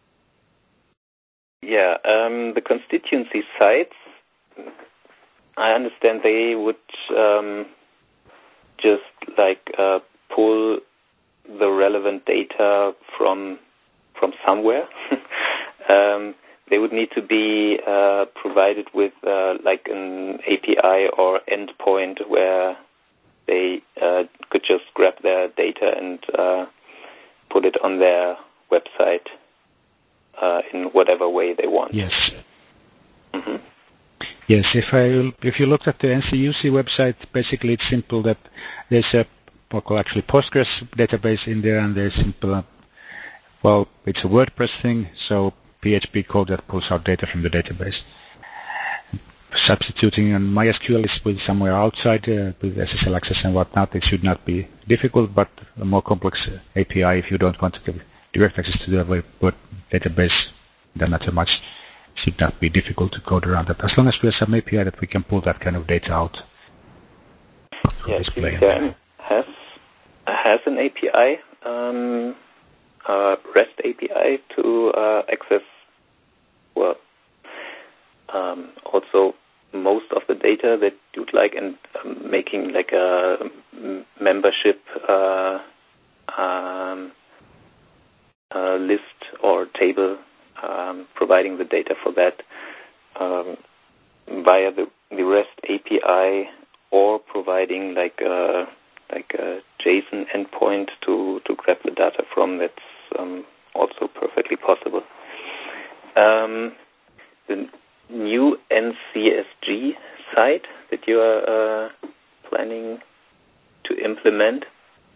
yeah, um, the constituency sites, I understand they would um, just like uh, pull the relevant data from from somewhere. um, They would need to be uh, provided with uh, like an A P I or endpoint where they uh, could just grab their data and uh, put it on their website. uh, in whatever way they want.
Yes.
Mm-hmm.
Yes, if I if you looked at the N C U C website, basically it's simple that there's a well, actually Postgres database in there, and there's simple, uh, well, it's a WordPress thing, so P H P code that pulls out data from the database. Substituting on MySQL is with somewhere outside uh, with S S L access and whatnot. It should not be difficult, but a more complex uh, A P I if you don't want to give direct access to the web database, then not so much. Should not be difficult to code around that. As long as we have some A P I that we can pull that kind of data out.
Yes, C V C R M has has an A P I, um, uh, REST A P I to uh, access, well, um, also most of the data that you'd like, and um, making like a membership uh, um, uh, list or table, um, providing the data for that um, via the, the REST A P I, or providing like a, like a JSON endpoint to, to grab the data from. That's um, also perfectly possible. Um, the new N C S G site that you are uh, planning to implement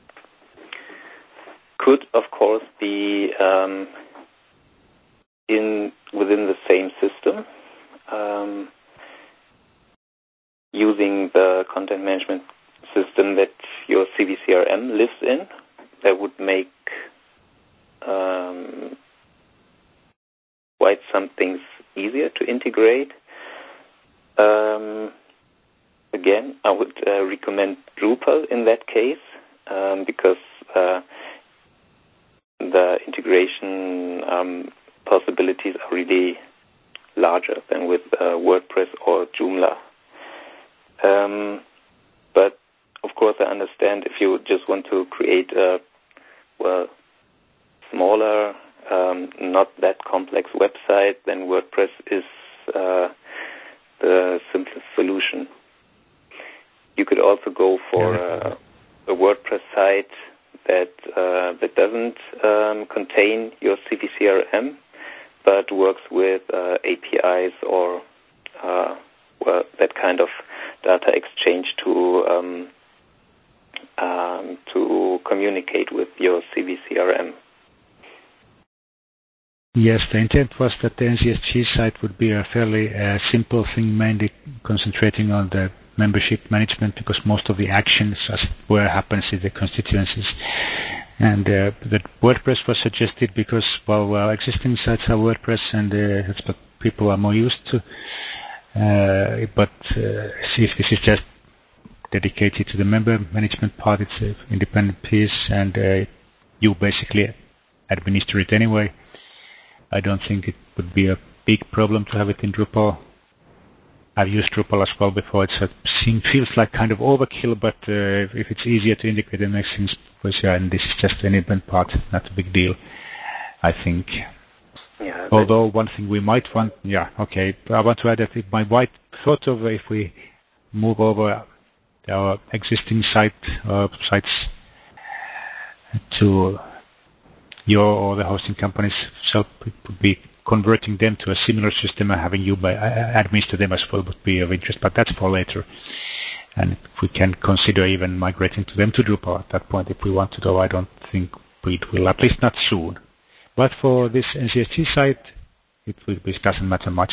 could, of course, be um, in within the same system, um, using the content management system that your C V C R M lives in. That would make um, quite some things easier to integrate. Um, again, I would uh, recommend Drupal in that case, um, because uh, the integration um, possibilities are really larger than with uh, WordPress or Joomla. Um, but of course, I understand if you just want to create a well smaller, um, not that complex website, then WordPress is uh, the simplest solution. You could also go for uh, a WordPress site that uh, that doesn't um, contain your C V C R M, but works with uh, A P Is or uh, well, that kind of data exchange to um, um, to communicate with your C V C R M.
Yes, the intent was that the N C S G site would be a fairly uh, simple thing, mainly concentrating on the membership management, because most of the actions, as it were, happens in the constituencies. And uh, the WordPress was suggested because, well, well existing sites have WordPress, and uh, that's what people are more used to. Uh, but uh, see if this is just dedicated to the member management part, it's an independent piece, and uh, you basically administer it anyway. I don't think it would be a big problem to have it in Drupal. I've used Drupal as well before. It seems feels like kind of overkill, but uh, if it's easier to integrate, it makes things easier. And this is just an independent part, not a big deal, I think.
Yeah,
Although one thing we might want, yeah, okay. I want to add that my white thought of if we move over our existing site uh, sites to your or the hosting companies, so it would be converting them to a similar system and having you by, uh, administer them as well would be of interest, but that's for later. And if we can consider even migrating to them to Drupal at that point if we want to, though I don't think we will, at least not soon. But for this N C S G site, it, will, it doesn't matter much.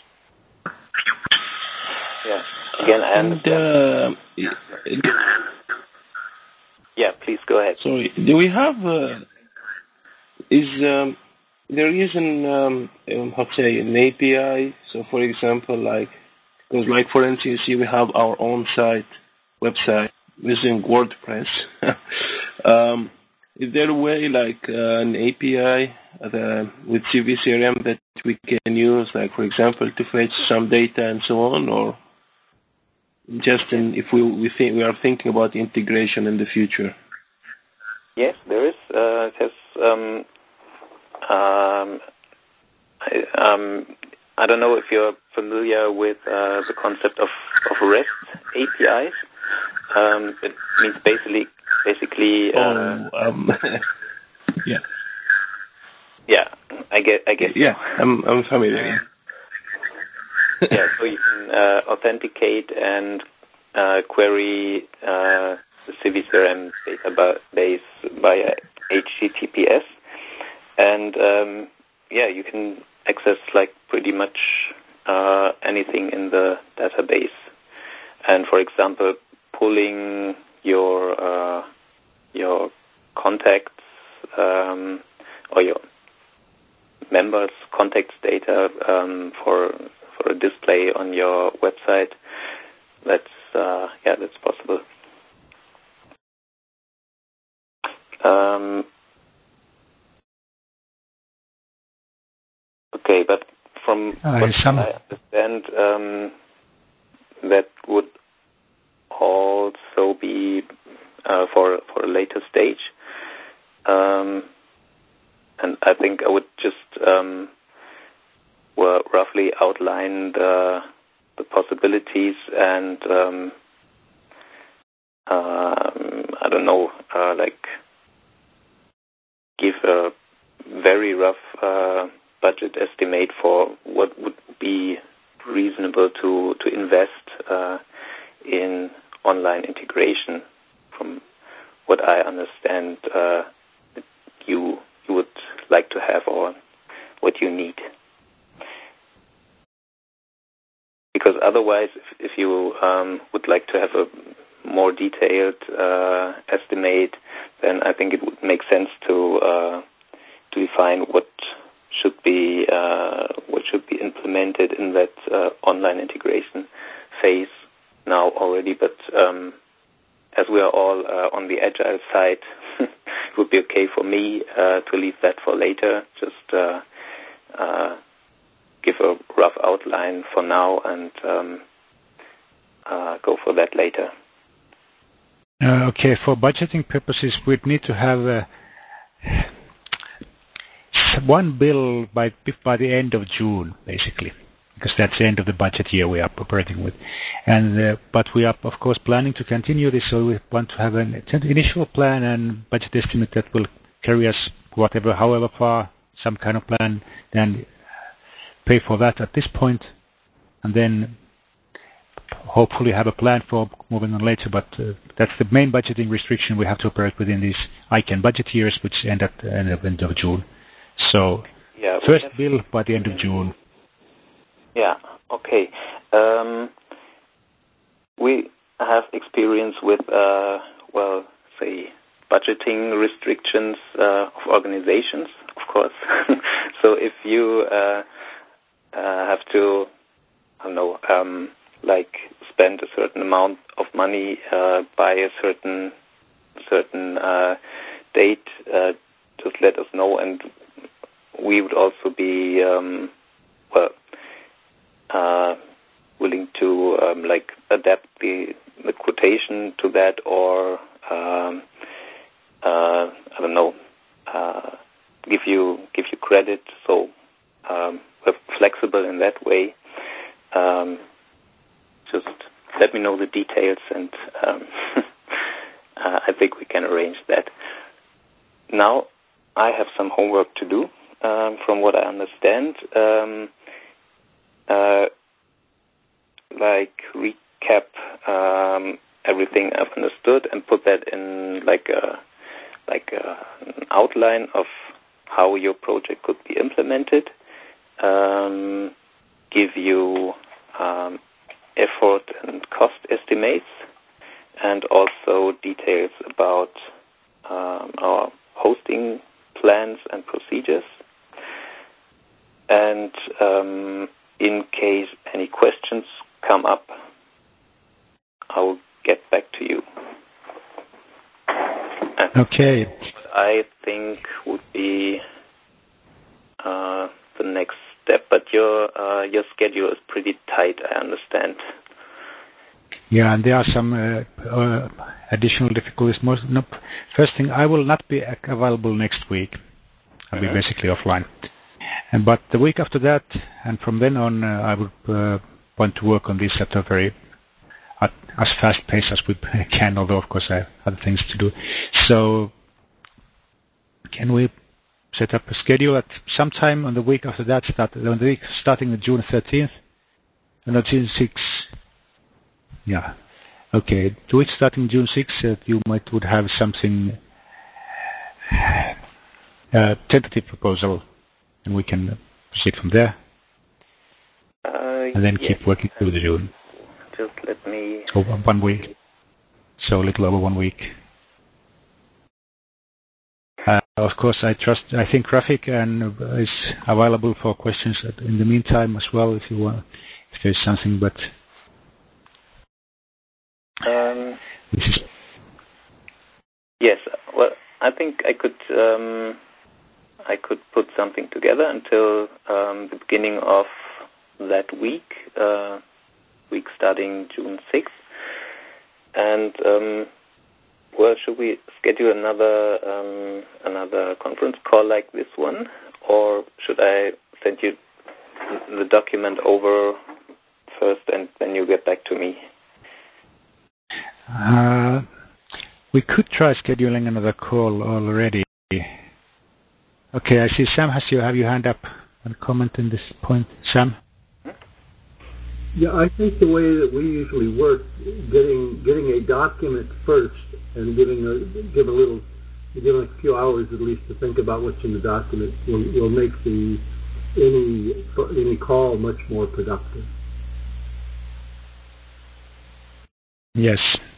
Yeah, again, I understand.
And, uh,
yeah, please go ahead.
Sorry, do we have... Uh, Is um, there is an um, um, how to say an A P I? So, for example, like because like for N C S G we have our own site website using WordPress. um, is there a way like uh, an A P I uh, with C V C R M that we can use, like for example, to fetch some data and so on, or just in, if we we think we are thinking about integration in the future?
Yes, there is. Uh, it has. Um, um, I, um, I don't know if you're familiar with uh, the concept of, of REST A P Is. Um, it means basically, basically. Uh,
oh, um, yeah.
Yeah. I guess. I guess.
Yeah, I'm I'm familiar.
Yeah, so you can uh, authenticate and uh, query uh, the C V C R M database via H T T P S, and um, yeah, you can access like pretty much uh, anything in the database. And for example, pulling your uh, your contacts um, or your members' contacts data um, for for a display on your website. That's uh, yeah, that's possible. Um, okay, but from
uh,
what
some...
I understand, um, that would also be uh, for for a later stage. Um, and I think I would just um, well, roughly outline the the possibilities and um, um, I don't know, uh, like give a very rough uh, budget estimate for what would be reasonable to to invest uh, in online integration. From what I understand, uh, you you would like to have or what you need. Because otherwise, if, if you um, would like to have a more detailed uh, estimate, then I think it would make sense to uh, to define what should be uh, what should be implemented in that uh, online integration phase now already. But um, as we are all uh, on the agile side, it would be okay for me uh, to leave that for later. Just uh, uh, give a rough outline for now and um, uh, go for that later.
Uh, okay, for budgeting purposes, we'd need to have uh, one bill by by the end of June, basically, because that's the end of the budget year we are operating with. And uh, but we are, of course, planning to continue this, so we want to have an initial plan and budget estimate that will carry us whatever, however far, some kind of plan, then pay for that at this point, and then hopefully have a plan for moving on later. But uh, that's the main budgeting restriction we have to operate within these I C A N budget years, which end at the end of, end of June. So
yeah,
first
have,
bill by the end of June.
Yeah, okay. Um, we have experience with, uh, well, say, budgeting restrictions uh, of organizations, of course. So if you uh, uh, have to, I don't know, um, like spend a certain amount of money uh, by a certain certain uh, date, uh, just let us know, and we would also be um, well uh, willing to um, like adapt the, the quotation to that, or um, uh, I don't know, uh, give you give you credit. So um, we're flexible in that way. Um, just let me know the details, and um, uh, I think we can arrange that. Now, I have some homework to do. Um, from what I understand, um, uh, like recap um, everything I've understood and put that in like a like a, an outline of how your project could be implemented. Um, give you um, effort and cost estimates, and also details about um, our hosting plans and procedures. And um, in case any questions come up, I will get back to you. And
okay.
What I think would be uh, the next step, but your uh, your schedule is pretty tight, I understand.
Yeah, and there are some uh, uh, additional difficulties. Most, no, first thing, I will not be available next week. I'll mm-hmm. be basically offline. And, but the week after that, and from then on, uh, I would uh, want to work on this at a very at, as fast pace as we can, although of course I have other things to do. So can we set up a schedule at some time on the week after that, start, on the week starting on June thirteenth, and on June sixth. Yeah. Okay. The week starting June sixth, uh, you might would have something, uh, tentative proposal, and we can proceed from there.
Uh,
and then
yes.
keep working through the June.
Just let me...
So one week. So a little over one week. Uh, of course, I trust. I think Rafik and uh, is available for questions in the meantime as well, if you want, if there's something. But
um,
this is
yes. Well, I think I could. Um, I could put something together until um, the beginning of that week, uh, week starting June sixth, and. Um, Well, should we schedule another um, another conference call like this one, or should I send you the document over first and then you get back to me?
Uh, we could try scheduling another call already. Okay, I see Sam has you have your hand up and comment in this point. Sam?
Yeah, I think the way that we usually work, getting getting a document first and giving a give a little, giving a few hours at least to think about what's in the document will, will make the any any call much more productive.
Yes.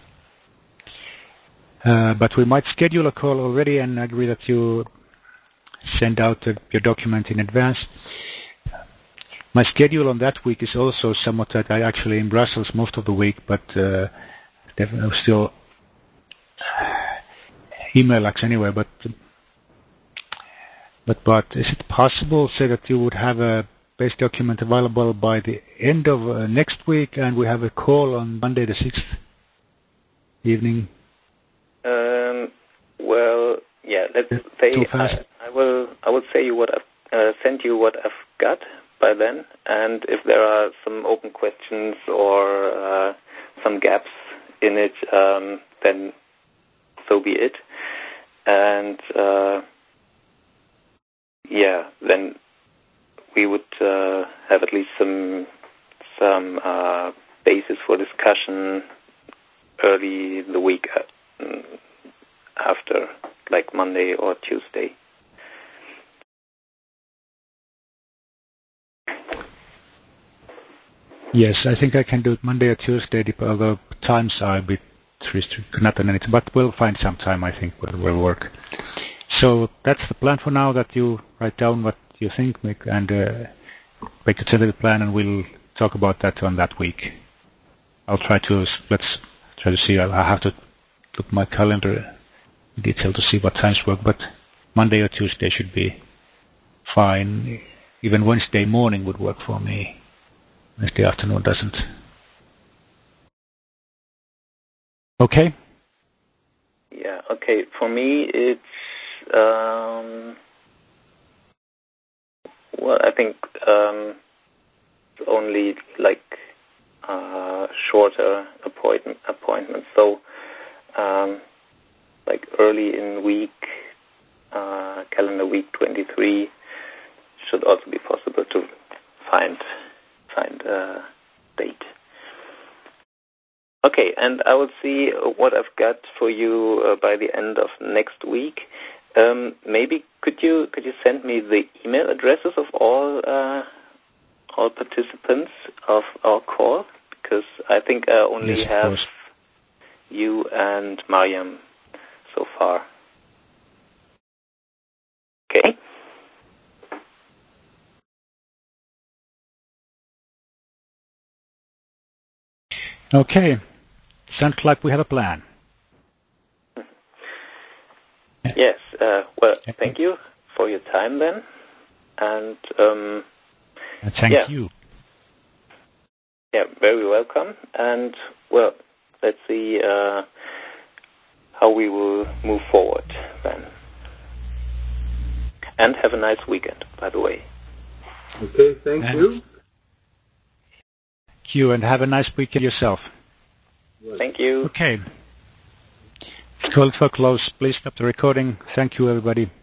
Uh, but we might schedule a call already and agree that you send out uh, your document in advance. My schedule on that week is also somewhat that I actually in Brussels most of the week, but uh, definitely still email us anyway. But but but is it possible, say, that you would have a base document available by the end of uh, next week, and we have a call on Monday the sixth evening?
Um. Well, yeah. Let's say
Too fast.
I, I will. I will say you what I've uh, send you what I've got by then, and if there are some open questions or uh, some gaps in it, um, then so be it. And uh, yeah, then we would uh, have at least some some uh, basis for discussion early the week after, like Monday or Tuesday.
Yes, I think I can do it Monday or Tuesday, although times are a bit restricted, not a minute, but we'll find some time, I think, will will work. So that's the plan for now, that you write down what you think make, and uh, make a tentative plan, and we'll talk about that on that week. I'll try to, let's try to see, I'll, I'll have to look at my calendar in detail to see what times work, but Monday or Tuesday should be fine. Even Wednesday morning would work for me. Wednesday afternoon doesn't. Okay?
Yeah, okay. For me, it's, um, well, I think um, only like uh, shorter appointment appointments. So, um, like early in week, uh, calendar week twenty-three, should also be possible to find find a date. Okay, and I will see what I've got for you uh, by the end of next week. Um, maybe could you could you send me the email addresses of all uh, all participants of our call? Because I think I only
yes,
have you and Mariam so far. Okay.
Okay. Sounds like we have a plan.
Yes. Uh, well, thank you for your time then. And um,
thank
yeah.
you.
Yeah, very welcome. And well, let's see uh, how we will move forward then. And have a nice weekend, by the way.
Okay, thank
and
you.
Thank you, and have a nice weekend yourself.
Thank you.
Okay. Call for close. Please stop the recording. Thank you, everybody.